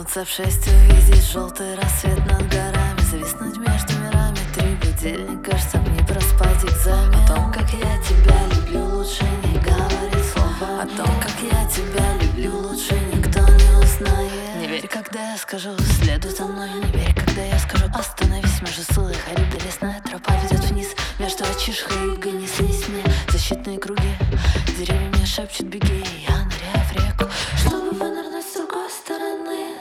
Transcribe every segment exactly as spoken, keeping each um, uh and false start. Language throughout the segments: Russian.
Проснуться в шесть, увидеть желтый рассвет над горами, зависнуть между мирами, три будильника, чтоб не проспать экзамен. О том, как я тебя люблю, лучше не говорить слова. О том, как я тебя люблю, лучше никто не узнает. Не верь, когда я скажу, следуй за мной. Не верь, когда я скажу, остановись. Между Сулой и Харибдой лесная тропа ведет вниз. Между Ачишхой и Югой не снись мне защитные круги. Деревья мне шепчут, беги, я ныряю в реку, чтобы вынырнуть с другой стороны.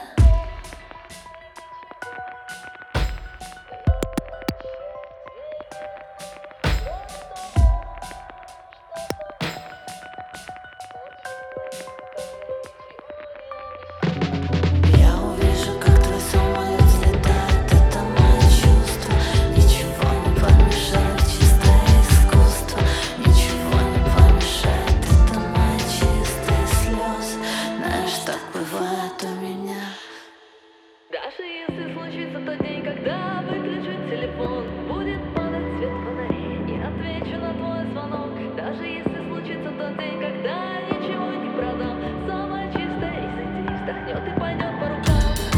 Я увижу, как твой самолет взлетает, это мои чувства. Ничего не помешает, чистое искусство. Ничего не помешает, это мои чистые слезы. Знаешь, так бывает у меня. Даже если случится тот день, когда выключу телефон, будет падать свет фонарей, не отвечу на твой звонок. Даже если случится тот день, когда ничего не продам, самое чистое из идей вздохнет и пойдет по рукам.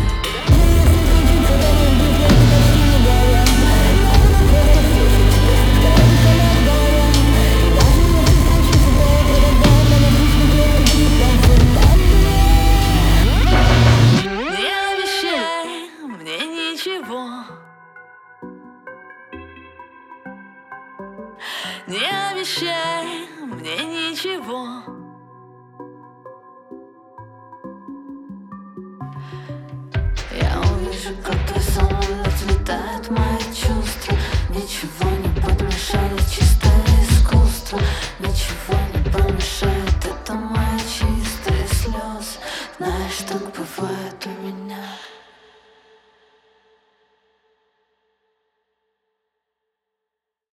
Не обещай мне ничего, не обещай мне ничего. Я увижу, как твой